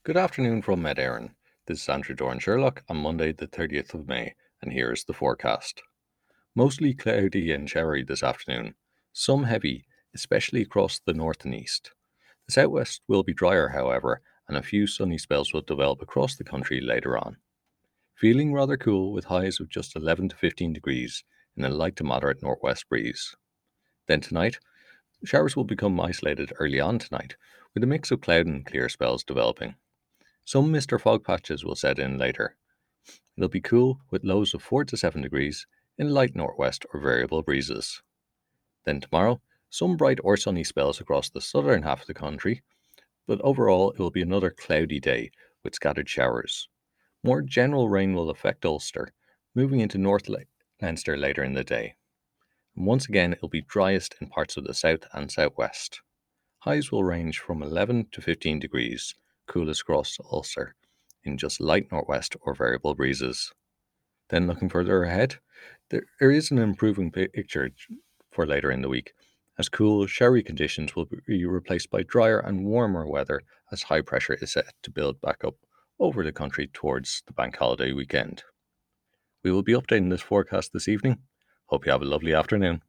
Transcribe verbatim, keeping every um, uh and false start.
Good afternoon from Med Éireann. This is Andrew Doran Sherlock on Monday, the thirtieth of May, and here's the forecast. Mostly cloudy and showery this afternoon, some heavy, especially across the north and east. The southwest will be drier, however, and a few sunny spells will develop across the country later on. Feeling rather cool with highs of just eleven to fifteen degrees in a light to moderate northwest breeze. Then tonight, showers will become isolated early on tonight, with a mix of cloud and clear spells developing. Some mist or fog patches will set in later. It'll be cool with lows of four to seven degrees in light northwest or variable breezes. Then tomorrow, some bright or sunny spells across the southern half of the country, but overall it will be another cloudy day with scattered showers. More general rain will affect Ulster, moving into North Leinster later in the day. And once again, it'll be driest in parts of the south and southwest. Highs will range from eleven to fifteen degrees, coolest across Ulster, in just light northwest or variable breezes. Then looking further ahead, there is an improving picture for later in the week, as cool, showery conditions will be replaced by drier and warmer weather as high pressure is set to build back up over the country towards the bank holiday weekend. We will be updating this forecast this evening. Hope you have a lovely afternoon.